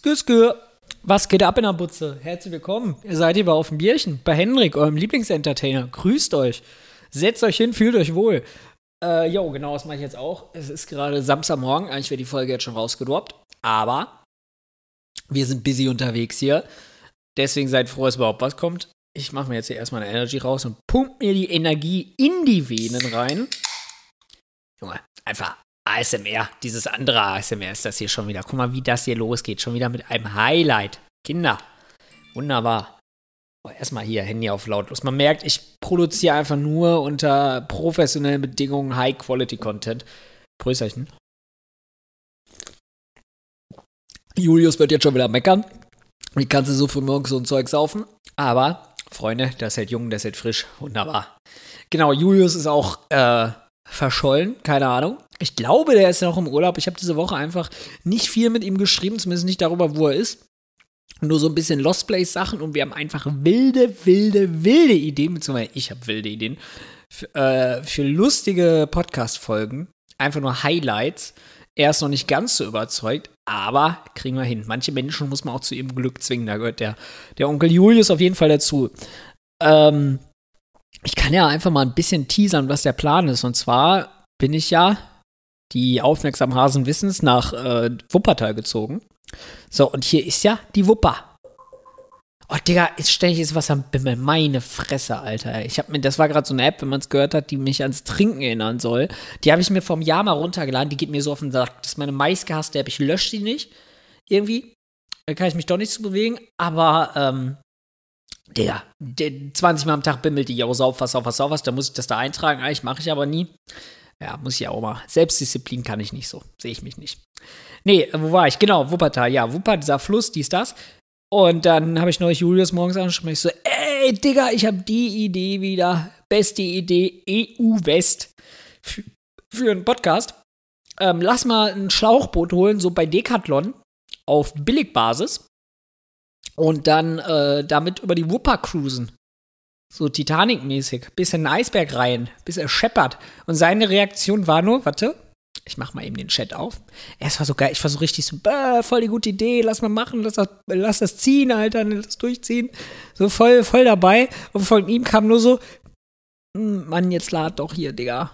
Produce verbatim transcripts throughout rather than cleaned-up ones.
skü, skü. Was geht ab in der Butze? Herzlich willkommen. Ihr seid hier bei Auf dem Bierchen, bei Henrik, eurem Lieblingsentertainer. Grüßt euch. Setzt euch hin, fühlt euch wohl. Äh, jo, genau, das mache ich jetzt auch. Es ist gerade Samstagmorgen. Eigentlich wäre die Folge jetzt schon rausgedroppt. Aber wir sind busy unterwegs hier. Deswegen seid froh, dass überhaupt was kommt. Ich mache mir jetzt hier erstmal eine Energy raus und pump mir die Energie in die Venen rein. Junge, einfach A S M R. Dieses andere A S M R ist das hier schon wieder. Guck mal, wie das hier losgeht. Schon wieder mit einem Highlight. Kinder. Wunderbar. Oh, erstmal hier, Handy auf lautlos. Man merkt, ich produziere einfach nur unter professionellen Bedingungen High-Quality-Content. Prösterchen. Julius wird jetzt schon wieder meckern. Wie kannst du so früh morgens so ein Zeug saufen? Aber, Freunde, das hält jung, das hält frisch. Wunderbar. Genau, Julius ist auch äh, verschollen. Keine Ahnung. Ich glaube, der ist ja noch im Urlaub. Ich habe diese Woche einfach nicht viel mit ihm geschrieben, zumindest nicht darüber, wo er ist. Nur so ein bisschen Lost Place Sachen und wir haben einfach wilde, wilde, wilde Ideen, beziehungsweise ich habe wilde Ideen, für, äh, für lustige Podcast-Folgen. Einfach nur Highlights. Er ist noch nicht ganz so überzeugt, aber kriegen wir hin. Manche Menschen muss man auch zu ihrem Glück zwingen. Da gehört der, der Onkel Julius auf jeden Fall dazu. Ähm, ich kann ja einfach mal ein bisschen teasern, was der Plan ist. Und zwar bin ich ja, die aufmerksamen Hasen wissen's, nach äh, Wuppertal gezogen. So, und hier ist ja die Wupper. Oh, Digga, jetzt ständig ist was am Bimmel. Meine Fresse, Alter. Ich hab mir, das war gerade so eine App, wenn man es gehört hat, die mich ans Trinken erinnern soll. Die habe ich mir vom Jahr mal runtergeladen. Die geht mir so auf den Sack. Das ist meine meistgehasste App. Ich lösche die nicht. Irgendwie. Da kann ich mich doch nicht zu bewegen. Aber, ähm, Digga, zwanzig Mal am Tag bimmelt die. Jo, sauf was, sauf was, sauf was. Da muss ich das da eintragen. Eigentlich mache ich aber nie. Ja, muss ich ja auch mal. Selbstdisziplin kann ich nicht so. Sehe ich mich nicht. Nee, wo war ich? Genau, Wuppertal. Ja, Wuppertal, dieser Fluss, dies, das. Und dann habe ich neulich Julius morgens angesprochen. Ich so, ey, Digga, ich habe die Idee wieder. Beste Idee, E U-West für, für einen Podcast. Ähm, lass mal ein Schlauchboot holen, so bei Decathlon auf Billigbasis. Und dann äh, damit über die Wupper cruisen. So Titanic-mäßig. Bisschen einen Eisberg rein, bis er scheppert. Und seine Reaktion war nur, warte, ich mach mal eben den Chat auf. Es war so geil, ich war so richtig so, bah, voll die gute Idee, lass mal machen, lass das, lass das ziehen, Alter, lass das durchziehen. So voll, voll dabei. Und von ihm kam nur so, Mann, jetzt lad doch hier, Digga.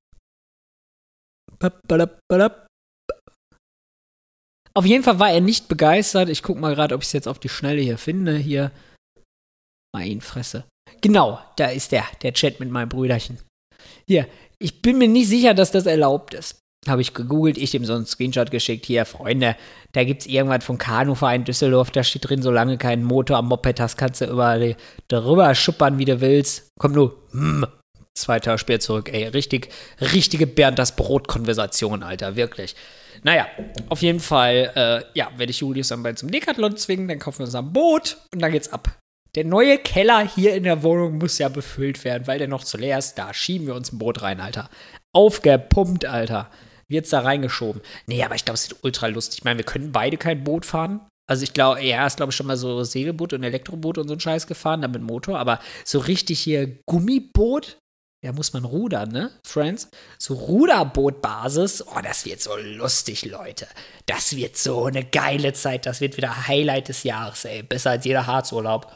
Auf jeden Fall war er nicht begeistert. Ich guck mal gerade, ob ich es jetzt auf die Schnelle hier finde. Hier. Mein Fresse. Genau, da ist der, der Chat mit meinem Brüderchen. Hier, ich bin mir nicht sicher, dass das erlaubt ist. Habe ich gegoogelt, ich dem so einen Screenshot geschickt. Hier, Freunde, da gibt's irgendwas vom Kanuverein Düsseldorf, da steht drin, solange keinen Motor am Moped hast, kannst du überall darüber schuppern, wie du willst. Komm nur, hm, zwei Tage später zurück, ey, richtig, richtige Bernd das Brot-Konversation, Alter, wirklich. Naja, auf jeden Fall, äh, ja, werde ich Julius dann bald zum Decathlon zwingen, dann kaufen wir uns ein Boot und dann geht's ab. Der neue Keller hier in der Wohnung muss ja befüllt werden, weil der noch zu leer ist. Da schieben wir uns ein Boot rein, Alter. Aufgepumpt, Alter. Wird's da reingeschoben. Nee, aber ich glaube, es wird ultra lustig. Ich meine, wir können beide kein Boot fahren. Also ich glaube, er ist, glaube ich, schon mal so Segelboot und Elektroboot und so ein Scheiß gefahren, dann mit Motor. Aber so richtig hier Gummiboot, da muss man rudern, ne, Friends? So Ruderbootbasis, oh, das wird so lustig, Leute. Das wird so eine geile Zeit. Das wird wieder Highlight des Jahres, ey. Besser als jeder Harzurlaub.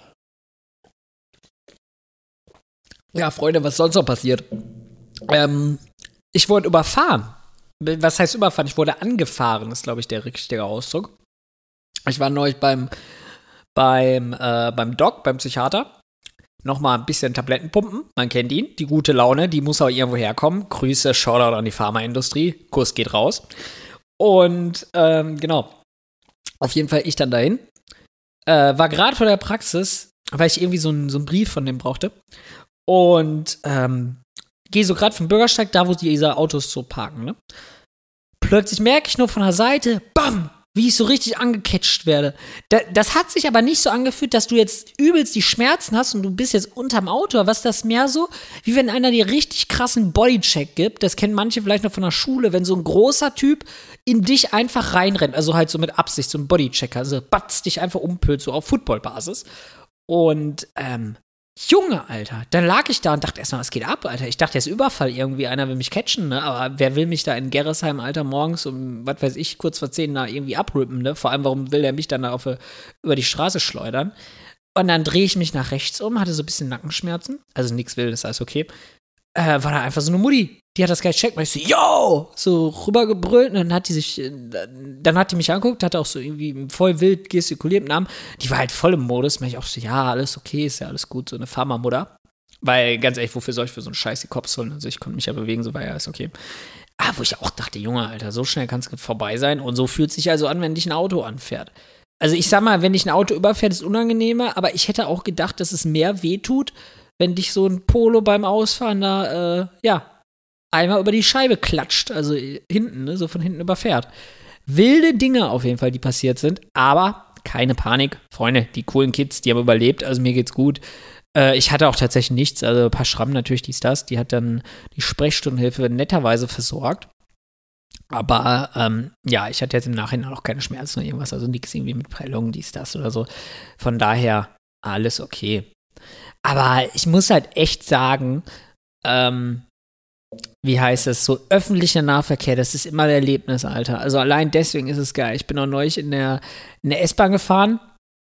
Ja, Freunde, was sonst noch passiert? Ähm, ich wurde überfahren. Was heißt überfahren? Ich wurde angefahren, ist, glaube ich, der richtige Ausdruck. Ich war neulich beim, beim, äh, beim Doc, beim Psychiater. Nochmal ein bisschen Tabletten pumpen. Man kennt ihn. Die gute Laune, die muss auch irgendwo herkommen. Grüße, Shoutout an die Pharmaindustrie. Kurs geht raus. Und, ähm, genau. Auf jeden Fall ich dann dahin. Äh, war gerade vor der Praxis, weil ich irgendwie so einen so einen Brief von dem brauchte. Und ähm, gehe so gerade vom Bürgersteig, da wo diese Autos so parken, ne? Plötzlich merke ich nur von der Seite, bam, wie ich so richtig angecatcht werde. Da, das hat sich aber nicht so angefühlt, dass du jetzt übelst die Schmerzen hast und du bist jetzt unterm Auto. Was das mehr so, wie wenn einer dir richtig krassen Bodycheck gibt. Das kennen manche vielleicht noch von der Schule, wenn so ein großer Typ in dich einfach reinrennt. Also halt so mit Absicht, so ein Bodychecker. Also batzt dich einfach umpölt, so auf Footballbasis. Und, ähm, Junge, Alter, dann lag ich da und dachte erstmal, was geht ab, Alter? Ich dachte, der ist Überfall irgendwie, einer will mich catchen, ne? Aber wer will mich da in Gerresheim, Alter, morgens um, was weiß ich, kurz vor zehn da irgendwie abrippen, ne? Vor allem, warum will der mich dann da auf, über die Straße schleudern? Und dann drehe ich mich nach rechts um, hatte so ein bisschen Nackenschmerzen, also nichts Wildes, alles okay. Äh, war da einfach so eine Mutti, die hat das gleich checkt, und ich so, yo, so rübergebrüllt, und dann hat die sich, dann hat die mich angeguckt, hat auch so irgendwie voll wild gestikuliert im Namen, die war halt voll im Modus, und ich auch so, ja, alles okay, ist ja alles gut, so eine Pharmamutter, weil, ganz ehrlich, wofür soll ich für so einen Scheiß die Cops holen, also ich konnte mich ja bewegen, so war ja alles okay. Ah, wo ich auch dachte, Junge, Alter, so schnell kann es vorbei sein, und so fühlt sich also an, wenn dich ein Auto anfährt. Also ich sag mal, wenn dich ein Auto überfährt, ist es unangenehmer, aber ich hätte auch gedacht, dass es mehr wehtut, wenn dich so ein Polo beim Ausfahren da, äh, ja, einmal über die Scheibe klatscht, also hinten, ne, so von hinten überfährt. Wilde Dinge auf jeden Fall, die passiert sind, aber keine Panik, Freunde, die coolen Kids, die haben überlebt, also mir geht's gut. Äh, ich hatte auch tatsächlich nichts, also ein paar Schrammen natürlich, dies, das, die hat dann die Sprechstundenhilfe netterweise versorgt. Aber, ähm, ja, ich hatte jetzt im Nachhinein auch keine Schmerzen oder irgendwas, also nichts irgendwie mit Prellungen, dies, das oder so. Von daher, alles okay. Aber ich muss halt echt sagen, ähm, wie heißt es, so öffentlicher Nahverkehr, das ist immer ein Erlebnis, Alter. Also allein deswegen ist es geil. Ich bin auch neulich in der, in der S-Bahn gefahren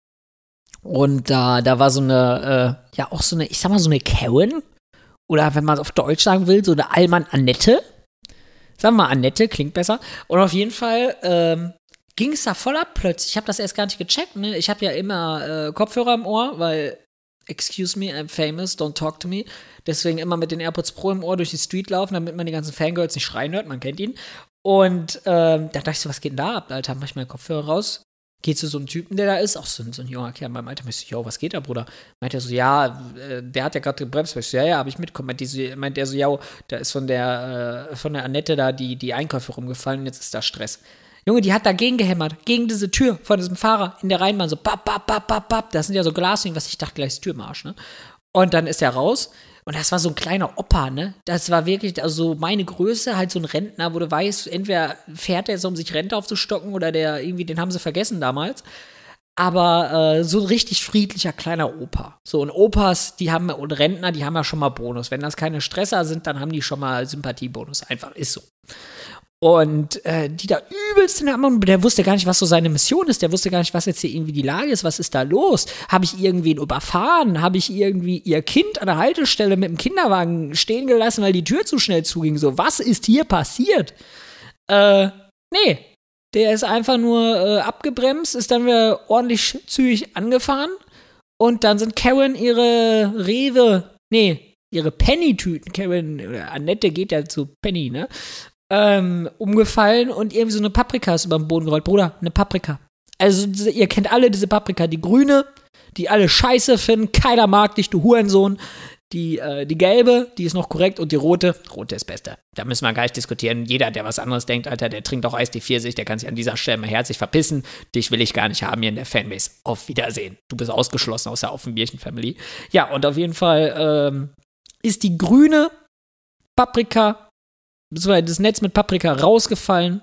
und da, da war so eine, äh, ja auch so eine, ich sag mal so eine Karen oder wenn man es auf Deutsch sagen will, so eine Allmann Annette. Sagen wir mal Annette, klingt besser. Und auf jeden Fall, ähm, ging es da voll ab plötzlich. Ich habe das erst gar nicht gecheckt, ne? Ich habe ja immer äh, Kopfhörer im Ohr, weil excuse me, I'm famous, don't talk to me. Deswegen immer mit den AirPods Pro im Ohr durch die Street laufen, damit man die ganzen Fangirls nicht schreien hört, man kennt ihn. Und ähm, da dachte ich so, was geht denn da ab, Alter? Mach ich meinen Kopfhörer raus, geh zu so einem Typen, der da ist, auch so, so ein junger Kerl beim Alter, ich so, yo, was geht da, Bruder? Meint er so, ja, äh, der hat ja gerade gebremst. Ich so, ja, ja, hab ich mitgekommen. Meint, die so, meint der so, ja, da ist von der, äh, von der Annette da die, die Einkäufe rumgefallen, jetzt ist da Stress. Junge, die hat dagegen gehämmert, gegen diese Tür von diesem Fahrer in der Rheinbahn, so bap, bap, bap, bap, bap. Das sind ja so Glasdinge, was ich dachte, gleich ist Tür im Arsch, ne? Und dann ist er raus und das war so ein kleiner Opa, ne? Das war wirklich, also meine Größe, halt so ein Rentner, wo du weißt, entweder fährt er so, um sich Rente aufzustocken oder der irgendwie, den haben sie vergessen damals. Aber äh, so ein richtig friedlicher kleiner Opa. So, und Opas, die haben, und Rentner, die haben ja schon mal Bonus. Wenn das keine Stresser sind, dann haben die schon mal Sympathiebonus. Einfach, ist so. Und äh, die da übelst in der Armut, der wusste gar nicht, was so seine Mission ist. Der wusste gar nicht, was jetzt hier irgendwie die Lage ist. Was ist da los? Habe ich irgendwen überfahren? Habe ich irgendwie ihr Kind an der Haltestelle mit dem Kinderwagen stehen gelassen, weil die Tür zu schnell zuging? So, was ist hier passiert? Äh, nee. Der ist einfach nur äh, abgebremst, ist dann wieder ordentlich zügig angefahren. Und dann sind Karen ihre Rewe, nee, ihre Penny-Tüten, Karen, oder Annette geht ja zu Penny, ne? Ähm, umgefallen und irgendwie so eine Paprika ist über den Boden gerollt. Bruder, eine Paprika. Also, ihr kennt alle diese Paprika, die grüne, die alle scheiße finden, keiner mag dich, du Hurensohn. Die, äh, die gelbe, die ist noch korrekt, und die rote, rote ist beste. Da müssen wir gar nicht diskutieren. Jeder, der was anderes denkt, Alter, der trinkt auch Eis die Pfirsich, der kann sich an dieser Stelle mal herzlich verpissen. Dich will ich gar nicht haben hier in der Fanbase. Auf Wiedersehen. Du bist ausgeschlossen aus der Aufenbierchen-Family. Ja, und auf jeden Fall ähm, ist die grüne Paprika, beziehungsweise das Netz mit Paprika rausgefallen.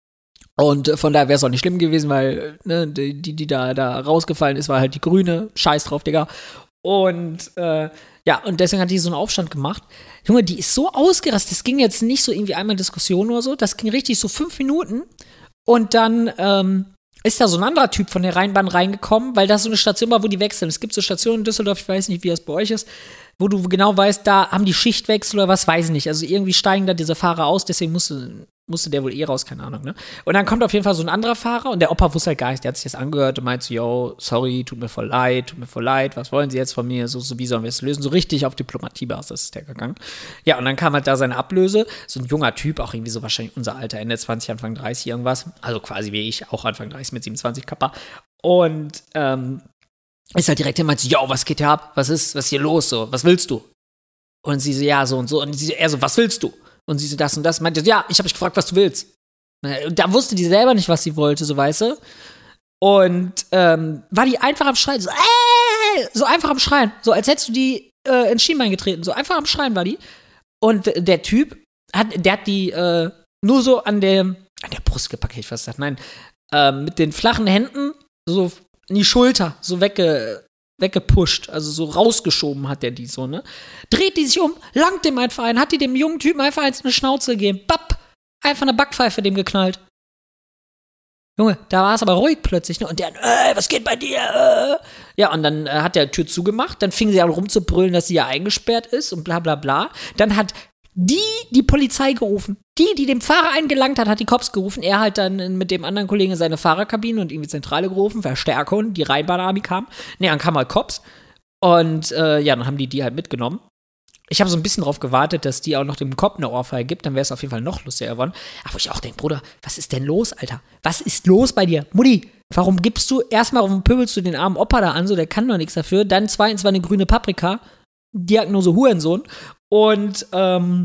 Und äh, von daher wäre es auch nicht schlimm gewesen, weil ne, die, die da, da rausgefallen ist, war halt die grüne. Scheiß drauf, Digga. Und äh, ja, und deswegen hat die so einen Aufstand gemacht. Junge, die ist so ausgerastet. Das ging jetzt nicht so irgendwie einmal Diskussion oder so. Das ging richtig so fünf Minuten. Und dann ähm, ist da so ein anderer Typ von der Rheinbahn reingekommen, weil das so eine Station war, wo die wechseln. Es gibt so Stationen in Düsseldorf, ich weiß nicht, wie das bei euch ist, wo du genau weißt, da haben die Schichtwechsel oder was, weiß ich nicht. Also irgendwie steigen da diese Fahrer aus, deswegen musste, musste der wohl eh raus, keine Ahnung, ne? Und dann kommt auf jeden Fall so ein anderer Fahrer und der Opa wusste halt gar nicht, der hat sich das angehört und meint so, yo, sorry, tut mir voll leid, tut mir voll leid, was wollen Sie jetzt von mir, so, so wie sollen wir es lösen? So richtig auf Diplomatiebasis ist der gegangen. Ja, und dann kam halt da seine Ablöse, so ein junger Typ, auch irgendwie so wahrscheinlich unser Alter, Ende zwanzig, Anfang dreißig irgendwas, also quasi wie ich, auch Anfang dreißig mit siebenundzwanzig Kappa. Und, ähm, ist halt direkt immer so, yo, was geht hier ab? Was ist, was ist hier los, so, was willst du? Und sie so, ja, so und so. Und sie so, er so, was willst du? Und sie so, das und das. Meinte, ja, ich habe dich gefragt, was du willst. Und da wusste die selber nicht, was sie wollte, so, weißt du. Und ähm, war die einfach am Schreien, so, äh, so einfach am Schreien. So, als hättest du die äh, ins Schienbein getreten. So einfach am Schreien war die. Und der Typ, hat, der hat die äh, nur so an der, an der Brust gepackt, hätte ich fast gesagt. Nein, äh, mit den flachen Händen so in die Schulter so wegge, weggepusht, also so rausgeschoben hat der die so, ne? Dreht die sich um, langt dem einfach ein, hat die dem jungen Typen einfach eins in eine Schnauze gegeben. Bapp, einfach eine Backpfeife dem geknallt. Junge, da war es aber ruhig plötzlich, ne? Und der, äh, was geht bei dir? Äh? Ja, und dann äh, hat der Tür zugemacht, dann fing sie an rumzubrüllen, dass sie ja eingesperrt ist und bla bla bla. Dann hat die die Polizei gerufen. Die, die dem Fahrer eingelangt hat, hat die Cops gerufen. Er halt dann mit dem anderen Kollegen in seine Fahrerkabine und irgendwie Zentrale gerufen, Verstärkung, die Rheinbahn-Army kam. Ne, dann kamen halt Cops. Und äh, ja, dann haben die die halt mitgenommen. Ich habe so ein bisschen drauf gewartet, dass die auch noch dem Cop eine Ohrfeige gibt, dann wäre es auf jeden Fall noch lustiger geworden. Aber wo ich auch denke, Bruder, was ist denn los, Alter? Was ist los bei dir? Mutti, warum gibst du erstmal, warum pöbelst du den armen Opa da an, so, der kann doch nichts dafür. Dann zweitens war eine grüne Paprika, Diagnose Hurensohn. Und, ähm,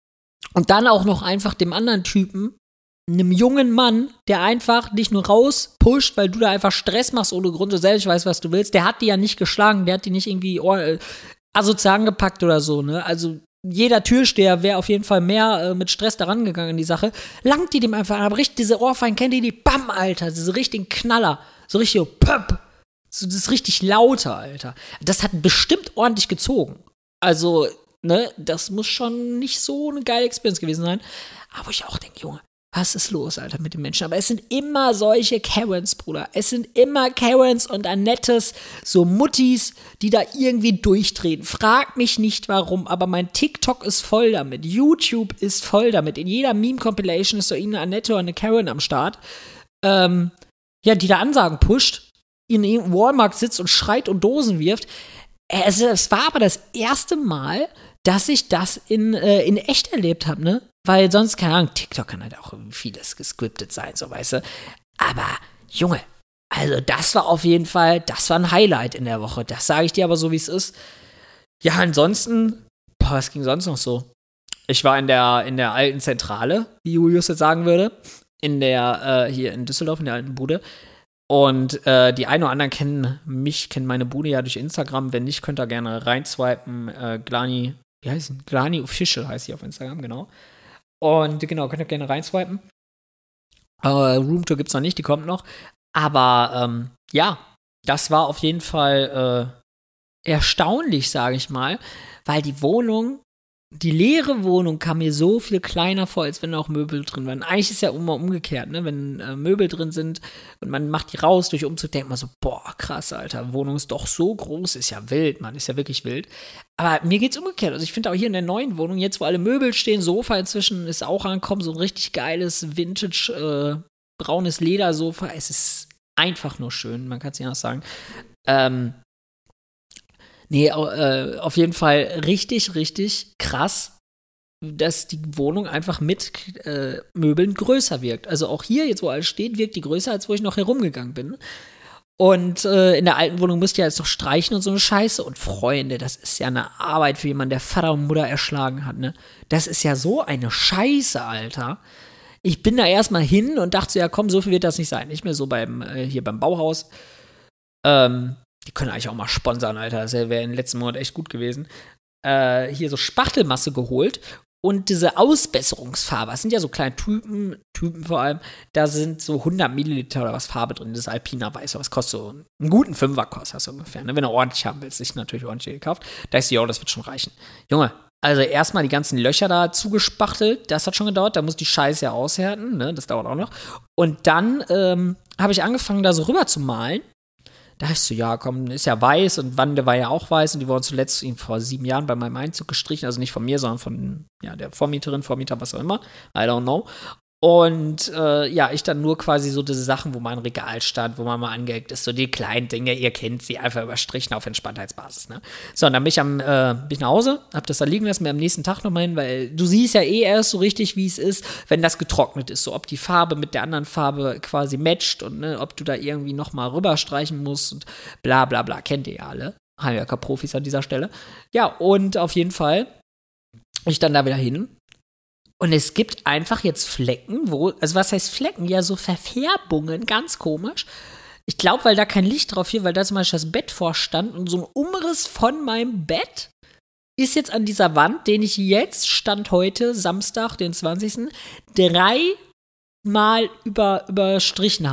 und dann auch noch einfach dem anderen Typen, einem jungen Mann, der einfach dich nur rauspusht, weil du da einfach Stress machst ohne Grund, du selbst weißt, was du willst. Der hat die ja nicht geschlagen, der hat die nicht irgendwie äh, asozial angepackt oder so, ne? Also jeder Türsteher wäre auf jeden Fall mehr äh, mit Stress daran gegangen in die Sache. Langt die dem einfach an, aber richtig diese Ohrfeigen, kennt ihr die? Bam, Alter, diese richtigen Knaller. So richtig so, pöpp. So, das ist richtig lauter, Alter. Das hat bestimmt ordentlich gezogen. Also, ne, das muss schon nicht so eine geile Experience gewesen sein. Aber ich auch denke, Junge, was ist los, Alter, mit den Menschen? Aber es sind immer solche Karens, Bruder. Es sind immer Karens und Annettes, so Muttis, die da irgendwie durchdrehen. Frag mich nicht, warum, aber mein TikTok ist voll damit. YouTube ist voll damit. In jeder Meme-Compilation ist so irgendeine Annette oder eine Karen am Start. Ähm, ja, die da Ansagen pusht, in irgendeinem Walmart sitzt und schreit und Dosen wirft. Es, es war aber das erste Mal, dass ich das in, äh, in echt erlebt habe, ne? Weil sonst, keine Ahnung, TikTok kann halt auch vieles gescriptet sein, so, weißt du. Aber, Junge, also das war auf jeden Fall, das war ein Highlight in der Woche. Das sage ich dir aber so, wie es ist. Ja, ansonsten, boah, was ging sonst noch so? Ich war in der, in der alten Zentrale, wie Julius jetzt sagen würde. In der, äh, hier in Düsseldorf, in der alten Bude. Und äh, die einen oder anderen kennen mich, kennen meine Bude ja durch Instagram. Wenn nicht, könnt ihr gerne reinswipen. Äh, Glani, wie heißt sie? Glani Official heißt sie auf Instagram, genau. Und genau, könnt ihr gerne reinswipen. Äh, Roomtour gibt's noch nicht, die kommt noch. Aber ähm, ja, das war auf jeden Fall äh, erstaunlich, sage ich mal, weil die Wohnung, die leere Wohnung kam mir so viel kleiner vor, als wenn auch Möbel drin waren. Eigentlich ist ja immer umgekehrt, ne? Wenn äh, Möbel drin sind und man macht die raus durch Umzug, denkt man so, boah, krass, Alter, Wohnung ist doch so groß, ist ja wild, Mann, ist ja wirklich wild. Aber mir geht's umgekehrt. Also ich finde auch hier in der neuen Wohnung, jetzt wo alle Möbel stehen, Sofa inzwischen ist auch angekommen, so ein richtig geiles, vintage, äh, braunes Ledersofa. Es ist einfach nur schön, man kann es nicht anders sagen. Ähm, Nee, äh, auf jeden Fall richtig, richtig krass, dass die Wohnung einfach mit äh, Möbeln größer wirkt. Also auch hier, jetzt wo alles steht, wirkt die größer, als wo ich noch herumgegangen bin. Und äh, in der alten Wohnung müsst ihr jetzt noch streichen und so eine Scheiße. Und Freunde, das ist ja eine Arbeit für jemanden, der Vater und Mutter erschlagen hat, ne? Das ist ja so eine Scheiße, Alter. Ich bin da erstmal hin und dachte so, ja komm, so viel wird das nicht sein. Nicht mehr so beim, äh, hier beim Bauhaus. Ähm, Die können eigentlich auch mal sponsern, Alter. Das wäre im letzten Monat echt gut gewesen. Äh, hier so Spachtelmasse geholt und diese Ausbesserungsfarbe. Das sind ja so kleine Typen, Typen vor allem. Da sind so hundert Milliliter oder was Farbe drin. Das Alpina Weiß. Was kostet so einen guten Fünfer kostet das ungefähr. Ne? Wenn du ordentlich haben willst, ist natürlich ordentlich gekauft. Da ist ja, das wird schon reichen. Junge, also erstmal die ganzen Löcher da zugespachtelt. Das hat schon gedauert. Da muss die Scheiße ja aushärten. Ne? Das dauert auch noch. Und dann ähm, habe ich angefangen, da so rüber zu malen. Da hast du, ja, komm, ist ja weiß und Wande war ja auch weiß und die wurden zuletzt vor sieben Jahren bei meinem Einzug gestrichen, also nicht von mir, sondern von ja, der Vormieterin, Vormieter, was auch immer, I don't know. Und äh, ja, ich dann nur quasi so diese Sachen, wo mein Regal stand, wo man mal angehängt ist, so die kleinen Dinge, ihr kennt sie, einfach überstrichen auf Entspanntheitsbasis, ne? So, und dann bin ich, am, äh, bin ich nach Hause, hab das da liegen lassen, mir am nächsten Tag nochmal hin, weil du siehst ja eh erst so richtig, wie es ist, wenn das getrocknet ist, so ob die Farbe mit der anderen Farbe quasi matcht und ne, ob du da irgendwie nochmal rüberstreichen musst und bla bla bla, kennt ihr ja alle, Handwerker-Profis an dieser Stelle. Ja, und auf jeden Fall ich dann da wieder hin. Und es gibt einfach jetzt Flecken, wo, also was heißt Flecken? Ja, so Verfärbungen, ganz komisch. Ich glaube, weil da kein Licht drauf hier, weil da zum Beispiel das Bett vorstand und so ein Umriss von meinem Bett ist jetzt an dieser Wand, den ich jetzt, Stand heute, Samstag, den zwanzigsten dreimal über, überstrichen habe.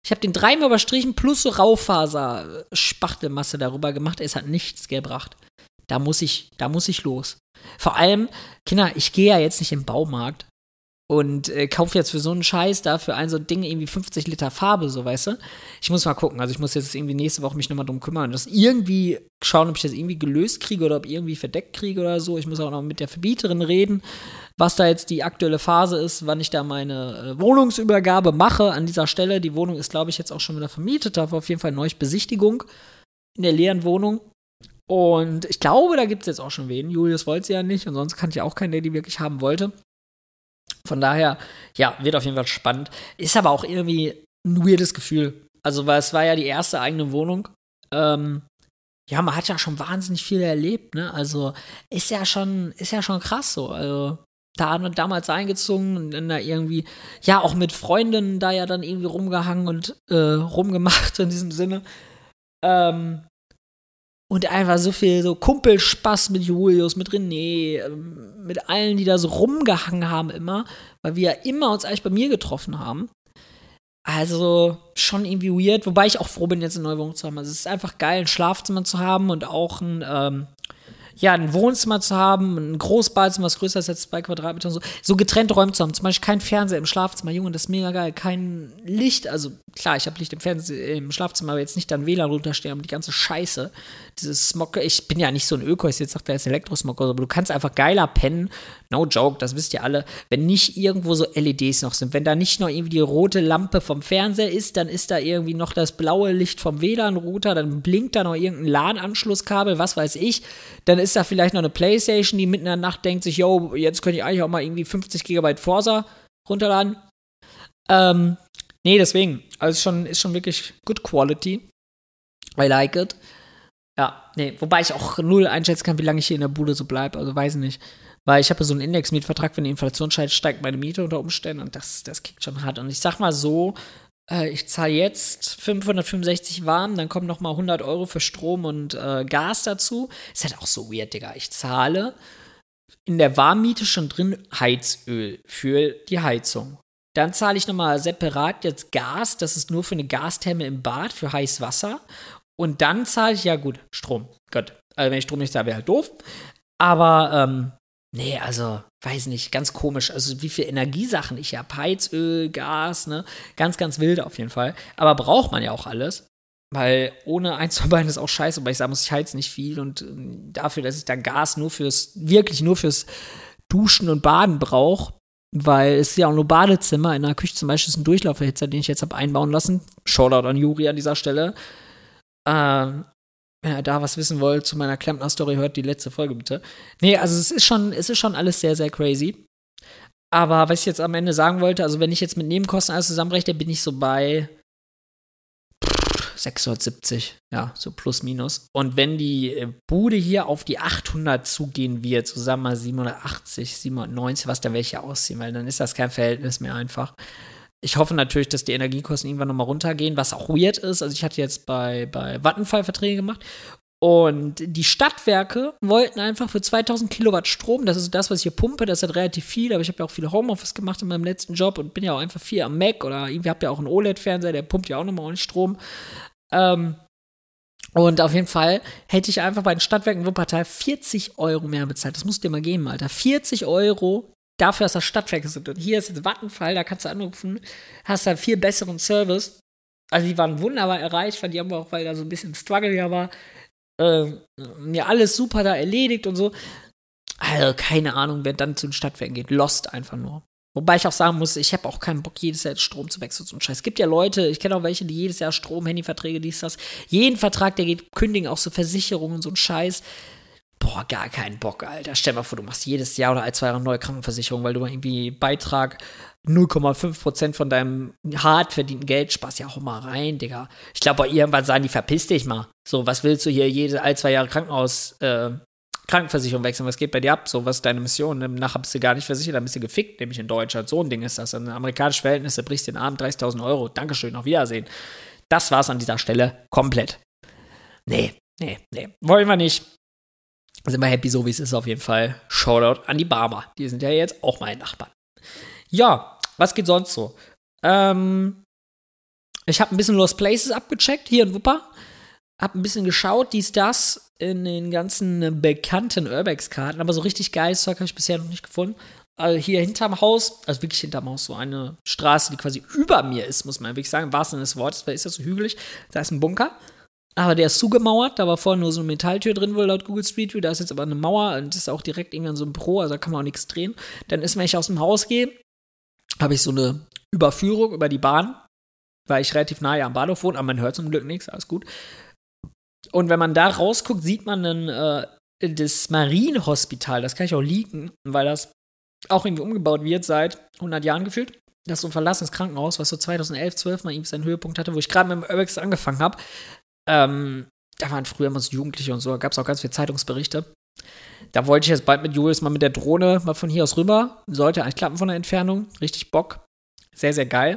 Ich habe den dreimal überstrichen plus so Raufaser-Spachtelmasse darüber gemacht. Es hat nichts gebracht. Da muss ich, da muss ich los. Vor allem, Kinder, ich gehe ja jetzt nicht im Baumarkt und äh, kaufe jetzt für so einen Scheiß da für ein so ein Ding irgendwie fünfzig Liter Farbe, so, weißt du? Ich muss mal gucken. Also ich muss jetzt irgendwie nächste Woche mich nochmal drum kümmern und das irgendwie schauen, ob ich das irgendwie gelöst kriege oder ob ich irgendwie verdeckt kriege oder so. Ich muss auch noch mit der Verbieterin reden, was da jetzt die aktuelle Phase ist, wann ich da meine äh, Wohnungsübergabe mache. An dieser Stelle, die Wohnung ist, glaube ich, jetzt auch schon wieder vermietet, aber auf jeden Fall neue Besichtigung in der leeren Wohnung. Und ich glaube, da gibt es jetzt auch schon wen. Julius wollte sie ja nicht und sonst kannte ich auch keinen, der die wirklich haben wollte. Von daher, ja, wird auf jeden Fall spannend. Ist aber auch irgendwie ein weirdes Gefühl. Also, weil es war ja die erste eigene Wohnung. Ähm, ja, man hat ja schon wahnsinnig viel erlebt, ne? Also, ist ja schon, ist ja schon krass so. Also, da damals eingezogen und dann da irgendwie, ja, auch mit Freundinnen da ja dann irgendwie rumgehangen und äh, rumgemacht in diesem Sinne. Ähm, Und einfach so viel so Kumpelspaß mit Julius, mit René, mit allen, die da so rumgehangen haben immer, weil wir ja immer uns eigentlich bei mir getroffen haben. Also schon irgendwie weird, wobei ich auch froh bin, jetzt eine neue Wohnung zu haben. Also es ist einfach geil, ein Schlafzimmer zu haben und auch ein, ähm, ja, ein Wohnzimmer zu haben, ein Großbadzimmer, was größer ist als zwei Quadratmeter und so. So getrennte Räume zu haben. Zum Beispiel kein Fernseher im Schlafzimmer. Junge, das ist mega geil. Kein Licht. Also klar, ich habe Licht im Fernseh, im Schlafzimmer, aber jetzt nicht dann W L A N runterstehen, aber die ganze Scheiße. Dieses Smog. Ich bin ja nicht so ein Öko, ich jetzt sagt, der ist Elektrosmog, aber du kannst einfach geiler pennen. No joke, das wisst ihr alle. Wenn nicht irgendwo so L E Ds noch sind, wenn da nicht noch irgendwie die rote Lampe vom Fernseher ist, dann ist da irgendwie noch das blaue Licht vom W L A N-Router, dann blinkt da noch irgendein LAN-Anschlusskabel, was weiß ich. Dann ist da vielleicht noch eine Playstation, die mitten in der Nacht denkt sich, yo, jetzt könnte ich eigentlich auch mal irgendwie fünfzig Gigabyte Forza runterladen. Ähm, nee, deswegen, also schon, ist schon wirklich good quality. I like it. Ja, nee, wobei ich auch null einschätzen kann, wie lange ich hier in der Bude so bleibe, also weiß ich nicht. Weil ich habe ja so einen Index-Mietvertrag, wenn die Inflation steigt, steigt meine Miete unter Umständen und das, das kickt schon hart. Und ich sag mal so, äh, ich zahle jetzt fünfhundertfünfundsechzig warm, dann kommen noch mal hundert Euro für Strom und äh, Gas dazu. Ist halt auch so weird, Digga. Ich zahle in der Warmmiete schon drin Heizöl für die Heizung. Dann zahle ich nochmal separat jetzt Gas, das ist nur für eine Gastherme im Bad, für heißes Wasser. Und dann zahle ich, ja gut, Strom. Gott, also wenn ich Strom nicht zahle, wäre halt doof. Aber, ähm, nee, also, weiß nicht, ganz komisch. Also wie viele Energiesachen ich habe. Heizöl, Gas, ne? Ganz, ganz wild auf jeden Fall. Aber braucht man ja auch alles. Weil ohne eins von beiden ist auch scheiße. Weil ich sagen muss, ich heiz nicht viel. Und ähm, dafür, dass ich dann Gas nur fürs, wirklich nur fürs Duschen und Baden brauche, weil es ist ja auch nur Badezimmer. In der Küche zum Beispiel ist ein Durchlauferhitzer, den ich jetzt habe einbauen lassen. Shoutout an Juri an dieser Stelle. Ähm, wenn ihr da was wissen wollt zu meiner Klempner-Story, hört die letzte Folge bitte. Nee, also es ist schon, es ist schon alles sehr, sehr crazy. Aber was ich jetzt am Ende sagen wollte, also wenn ich jetzt mit Nebenkosten alles zusammenrechne, bin ich so bei sechshundertsiebzig, ja, so plus minus. Und wenn die Bude hier auf die achthundert zugehen wird, zusammen mal siebenhundertachtzig, siebenhundertneunzig, was, dann werde ich ja ausziehen, weil dann ist das kein Verhältnis mehr einfach. Ich hoffe natürlich, dass die Energiekosten irgendwann nochmal runtergehen, was auch weird ist. Also ich hatte jetzt bei, bei Vattenfall Verträge gemacht und die Stadtwerke wollten einfach für zweitausend Kilowatt Strom, das ist das, was ich hier pumpe, das ist halt relativ viel, aber ich habe ja auch viel Homeoffice gemacht in meinem letzten Job und bin ja auch einfach viel am Mac oder irgendwie habe ja auch einen O L E D-Fernseher, der pumpt ja auch nochmal ordentlich Strom. Ähm, und auf jeden Fall hätte ich einfach bei den Stadtwerken Wuppertal vierzig Euro mehr bezahlt. Das musst du dir mal geben, Alter. vierzig Euro dafür, dass das Stadtwerke sind. Und hier ist jetzt Vattenfall, da kannst du anrufen, hast da viel besseren Service. Also die waren wunderbar erreicht, weil die haben auch, weil da so ein bisschen Struggle ja war, äh, mir alles super da erledigt und so. Also keine Ahnung, wer dann zu den Stadtwerken geht. Lost einfach nur. Wobei ich auch sagen muss, ich habe auch keinen Bock, jedes Jahr Strom zu wechseln. So ein Scheiß. Es gibt ja Leute, ich kenne auch welche, die jedes Jahr Strom, Handyverträge, dies, das. Jeden Vertrag, der geht, kündigen auch so Versicherungen und so ein Scheiß. Boah, gar keinen Bock, Alter. Stell mal vor, du machst jedes Jahr oder all zwei Jahre eine neue Krankenversicherung, weil du irgendwie Beitrag null Komma fünf Prozent von deinem hart verdienten Geld sparst. Ja, auch mal rein, Digga. Ich glaube, irgendwann sagen die, verpiss dich mal. So, was willst du hier jede all zwei Jahre Krankenhaus, äh, Krankenversicherung wechseln? Was geht bei dir ab? So, was ist deine Mission? Nachher bist du gar nicht versichert, dann bist du gefickt, nämlich in Deutschland. So ein Ding ist das. In amerikanischen Verhältnissen brichst du den Arm, dreißigtausend Euro. Dankeschön, auf Wiedersehen. Das war's an dieser Stelle komplett. Nee, nee, nee. Wollen wir nicht. Sind wir happy, so wie es ist auf jeden Fall. Shoutout an die Barmer. Die sind ja jetzt auch meine Nachbarn. Ja, was geht sonst so? Ähm, Ich habe ein bisschen Lost Places abgecheckt, hier in Wupper. Hab ein bisschen geschaut, dies, das, in den ganzen bekannten Urbex-Karten. Aber so richtig geiles Zeug habe ich bisher noch nicht gefunden. Also hier hinterm Haus, also wirklich hinterm Haus, so eine Straße, die quasi über mir ist, muss man wirklich sagen, im wahrsten Sinne des Wortes, weil ist ja so hügelig. Da ist ein Bunker. Aber der ist zugemauert, da war vorher nur so eine Metalltür drin, wohl laut Google Street View. Da ist jetzt aber eine Mauer und das ist auch direkt irgendwie an so einem Büro, also da kann man auch nichts drehen. Dann ist, wenn ich aus dem Haus gehe, habe ich so eine Überführung über die Bahn, weil ich relativ nahe am Bahnhof wohne, aber man hört zum Glück nichts, alles gut. Und wenn man da rausguckt, sieht man dann äh, das Marienhospital, das kann ich auch leaken, weil das auch irgendwie umgebaut wird seit hundert Jahren gefühlt. Das ist so ein verlassenes Krankenhaus, was so zweitausendelf, zwölf mal irgendwie seinen Höhepunkt hatte, wo ich gerade mit dem Urbex angefangen habe. Ähm, da waren früher immer so Jugendliche und so, da gab es auch ganz viele Zeitungsberichte. Da wollte ich jetzt bald mit Julius mal mit der Drohne mal von hier aus rüber. Sollte eigentlich klappen von der Entfernung. Richtig Bock. Sehr, sehr geil.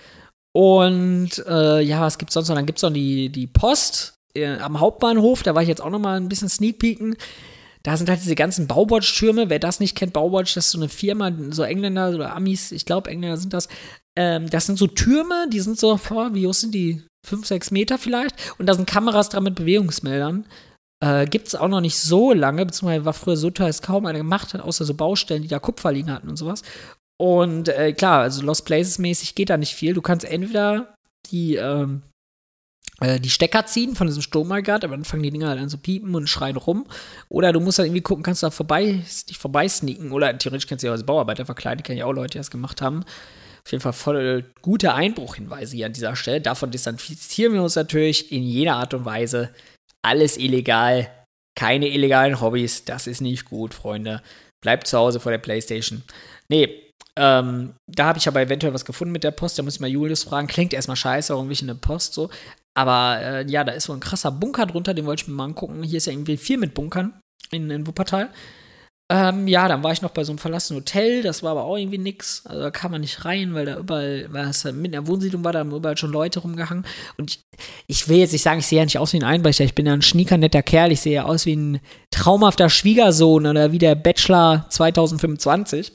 Und äh, ja, was gibt's sonst noch? Dann gibt's noch die, die Post äh, am Hauptbahnhof. Da war ich jetzt auch noch mal ein bisschen sneak peeken. Da sind halt diese ganzen Baywatch-Türme. Wer das nicht kennt, Baywatch, das ist so eine Firma, so Engländer oder Amis, ich glaube Engländer sind das. Ähm, das sind so Türme, die sind so, boah, wie hoch sind die? Fünf, sechs Meter vielleicht. Und da sind Kameras dran mit Bewegungsmeldern. Äh, gibt's auch noch nicht so lange, beziehungsweise war früher so teuer, dass kaum einer gemacht hat, außer so Baustellen, die da Kupfer liegen hatten und sowas. Und äh, klar, also Lost Places-mäßig geht da nicht viel. Du kannst entweder die, ähm, äh, die Stecker ziehen von diesem Stromaggregat, aber dann fangen die Dinger halt an zu piepen und schreien rum. Oder du musst halt irgendwie gucken, kannst du da vorbei, dich vorbei sneaken. Oder theoretisch kannst du dich auch als Bauarbeiter verkleiden, kennen ja auch Leute, die das gemacht haben. Auf jeden Fall voll gute Einbruchhinweise hier an dieser Stelle. Davon distanzieren wir uns natürlich in jeder Art und Weise. Alles illegal, keine illegalen Hobbys, das ist nicht gut, Freunde. Bleibt zu Hause vor der Playstation. Nee, ähm, da habe ich aber eventuell was gefunden mit der Post, da muss ich mal Julius fragen. Klingt erstmal scheiße, warum will ich eine Post so? Aber äh, ja, da ist so ein krasser Bunker drunter, den wollte ich mir mal angucken. Hier ist ja irgendwie viel mit Bunkern in, in Wuppertal. Ähm, ja, dann war ich noch bei so einem verlassenen Hotel, das war aber auch irgendwie nix. Also da kam man nicht rein, weil da überall, weil es halt mitten in der Wohnsiedlung war, da haben überall schon Leute rumgehangen. Und ich, ich will jetzt nicht sagen, ich sehe ja nicht aus wie ein Einbrecher, ich bin ja ein schniekernetter Kerl, ich sehe ja aus wie ein traumhafter Schwiegersohn oder wie der Bachelor zwanzig fünfundzwanzig.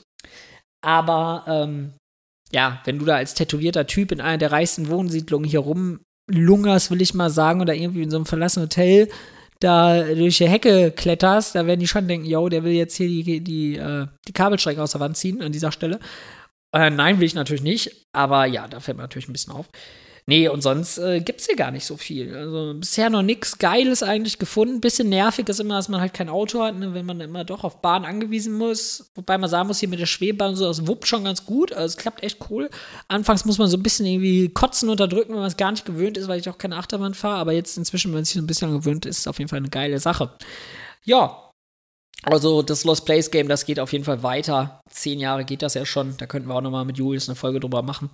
Aber, ähm, ja, wenn du da als tätowierter Typ in einer der reichsten Wohnsiedlungen hier rumlungerst, will ich mal sagen, oder irgendwie in so einem verlassenen Hotel da durch die Hecke kletterst, da werden die schon denken, yo, der will jetzt hier die, die, äh, die Kabelstränge aus der Wand ziehen an dieser Stelle. Äh, nein, will ich natürlich nicht, aber ja, da fällt mir natürlich ein bisschen auf. Nee, und sonst äh, gibt's hier gar nicht so viel. Also bisher noch nichts Geiles eigentlich gefunden. Bisschen nervig ist immer, dass man halt kein Auto hat, ne, wenn man immer doch auf Bahn angewiesen muss. Wobei man sagen muss, hier mit der Schwebebahn so, das wuppt schon ganz gut. Also es klappt echt cool. Anfangs muss man so ein bisschen irgendwie Kotzen unterdrücken, wenn man es gar nicht gewöhnt ist, weil ich auch keine Achterbahn fahre. Aber jetzt inzwischen, wenn man sich so ein bisschen gewöhnt ist, ist es auf jeden Fall eine geile Sache. Ja, also das Lost Place Game, das geht auf jeden Fall weiter. Zehn Jahre geht das ja schon. Da könnten wir auch nochmal mit Julius eine Folge drüber machen.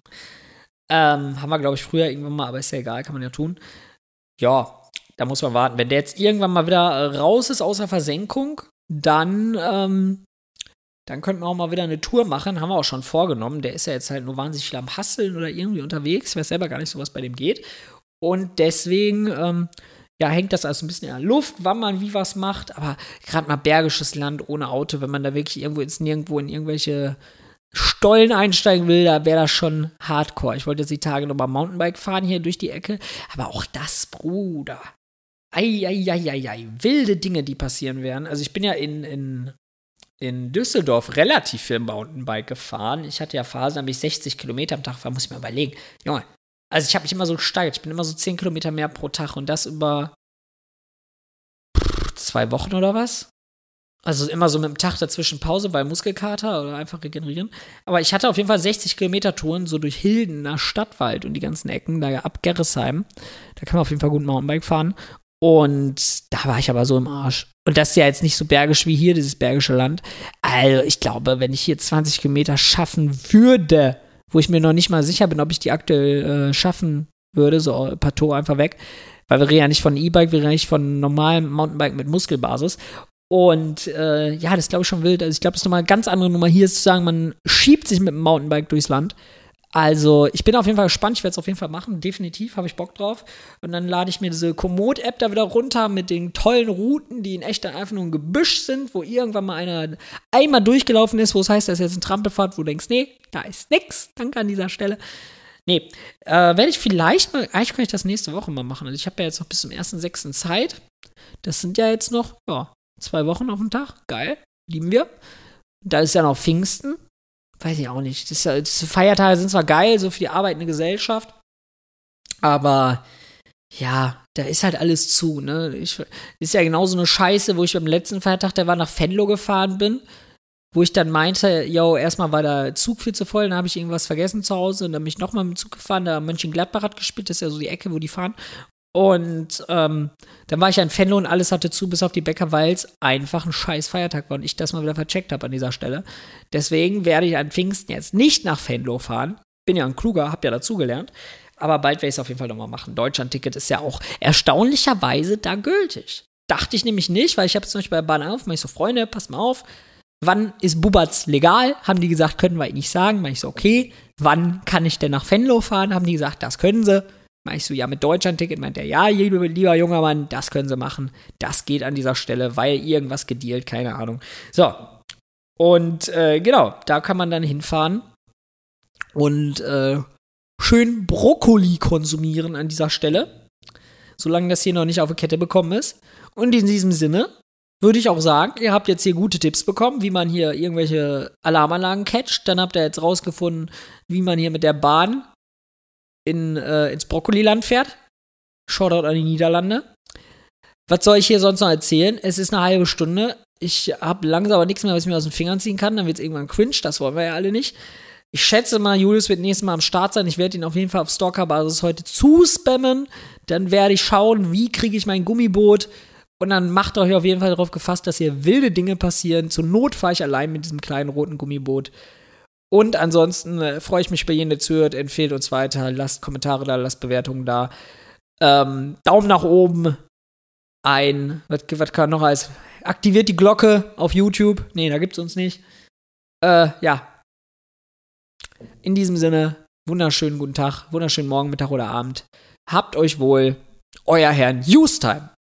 Ähm, haben wir, glaube ich, früher irgendwann mal, aber ist ja egal, kann man ja tun. Ja, da muss man warten. Wenn der jetzt irgendwann mal wieder raus ist aus der Versenkung, dann, ähm, dann könnten wir auch mal wieder eine Tour machen. Haben wir auch schon vorgenommen. Der ist ja jetzt halt nur wahnsinnig viel am Hasseln oder irgendwie unterwegs. Ich weiß selber gar nicht so, was bei dem geht. Und deswegen, ähm, ja, hängt das alles ein bisschen in der Luft, wann man wie was macht. Aber gerade mal bergisches Land ohne Auto, wenn man da wirklich irgendwo ins Nirgendwo in irgendwelche Stollen einsteigen will, da wäre das schon hardcore. Ich wollte jetzt die Tage nochmal Mountainbike fahren hier durch die Ecke, aber auch das, Bruder. Eieieiei, wilde Dinge, die passieren werden. Also ich bin ja in, in, in Düsseldorf relativ viel Mountainbike gefahren. Ich hatte ja Phasen, da bin ich sechzig Kilometer am Tag fahren, muss ich mir überlegen. Junge, also ich habe mich immer so gesteigert. Ich bin immer so zehn Kilometer mehr pro Tag und das über zwei Wochen oder was? Also immer so mit dem Tag dazwischen Pause, weil Muskelkater oder einfach regenerieren. Aber ich hatte auf jeden Fall sechzig Kilometer Touren so durch Hilden, nach Stadtwald und die ganzen Ecken, da ab Gerresheim. Da kann man auf jeden Fall gut Mountainbike fahren. Und da war ich aber so im Arsch. Und das ist ja jetzt nicht so bergisch wie hier, dieses bergische Land. Also ich glaube, wenn ich hier zwanzig Kilometer schaffen würde, wo ich mir noch nicht mal sicher bin, ob ich die aktuell äh, schaffen würde, so Plateau einfach weg. Weil wir reden ja nicht von E-Bike, wir reden nicht von normalem Mountainbike mit Muskelbasis. Und äh, ja, das glaube ich schon wild. Also ich glaube, das ist nochmal eine ganz andere Nummer. Hier ist zu sagen, man schiebt sich mit dem Mountainbike durchs Land. Also ich bin auf jeden Fall gespannt. Ich werde es auf jeden Fall machen. Definitiv, habe ich Bock drauf. Und dann lade ich mir diese Komoot-App da wieder runter mit den tollen Routen, die in echt dann einfach nur ein Gebüsch sind, wo irgendwann mal einer einmal durchgelaufen ist, wo es heißt, das ist jetzt ein Trampelpfad, wo du denkst, nee, da ist nix. Danke an dieser Stelle. Nee, äh, werde ich vielleicht mal, eigentlich kann ich das nächste Woche mal machen. Also ich habe ja jetzt noch bis zum ersten sechsten Zeit. Das sind ja jetzt noch, ja, zwei Wochen auf dem Tag. Geil, lieben wir. Da ist ja noch Pfingsten. Weiß ich auch nicht. Das ist ja, das Feiertage sind zwar geil, so für die arbeitende Gesellschaft, aber ja, da ist halt alles zu, ne? Ich, ist ja genauso eine Scheiße, wo ich beim letzten Feiertag, der war nach Venlo gefahren bin, wo ich dann meinte, yo, erstmal war der Zug viel zu voll, dann habe ich irgendwas vergessen zu Hause und dann bin ich nochmal mit dem Zug gefahren, da Mönchengladbach hat gespielt, das ist ja so die Ecke, wo die fahren. Und ähm, dann war ich ja in Venlo und alles hatte zu, bis auf die Bäcker, weil es einfach ein scheiß Feiertag war und ich das mal wieder vercheckt habe an dieser Stelle. Deswegen werde ich an Pfingsten jetzt nicht nach Venlo fahren. Bin ja ein Kluger, hab ja dazugelernt. Aber bald werde ich es auf jeden Fall nochmal machen. Deutschland-Ticket ist ja auch erstaunlicherweise da gültig. Dachte ich nämlich nicht, weil ich habe zum Beispiel bei der Bahn auf, meine ich so, Freunde, passt mal auf, wann ist Bubatz legal? Haben die gesagt, können wir ihnen nicht sagen. Meine ich so, okay, wann kann ich denn nach Venlo fahren? Haben die gesagt, das können sie. Meine ich so, ja, mit Deutschland-Ticket, meint er, ja, lieber, lieber junger Mann, das können sie machen. Das geht an dieser Stelle, weil irgendwas gedealt, keine Ahnung. So, und äh, genau, da kann man dann hinfahren und äh, schön Brokkoli konsumieren an dieser Stelle, solange das hier noch nicht auf die Kette bekommen ist. Und in diesem Sinne würde ich auch sagen, ihr habt jetzt hier gute Tipps bekommen, wie man hier irgendwelche Alarmanlagen catcht. Dann habt ihr jetzt rausgefunden, wie man hier mit der Bahn in, äh, ins Brokkoliland fährt. Shoutout an die Niederlande. Was soll ich hier sonst noch erzählen? Es ist eine halbe Stunde. Ich habe langsam aber nichts mehr, was ich mir aus den Fingern ziehen kann. Dann wird es irgendwann cringe. Das wollen wir ja alle nicht. Ich schätze mal, Julius wird nächstes Mal am Start sein. Ich werde ihn auf jeden Fall auf Stalker-Basis heute zuspammen. Dann werde ich schauen, wie kriege ich mein Gummiboot. Und dann macht euch auf jeden Fall darauf gefasst, dass hier wilde Dinge passieren. Zur Not fahre ich allein mit diesem kleinen roten Gummiboot. Und ansonsten äh, freue ich mich bei jedem, der zuhört. Empfehlt uns weiter. Lasst Kommentare da, lasst Bewertungen da. Ähm, Daumen nach oben. Ein, was, was kann noch als? Aktiviert die Glocke auf YouTube. Nee, da gibt's uns nicht. Äh, ja. In diesem Sinne, wunderschönen guten Tag, wunderschönen Morgen, Mittag oder Abend. Habt euch wohl. Euer Herrn Newstime.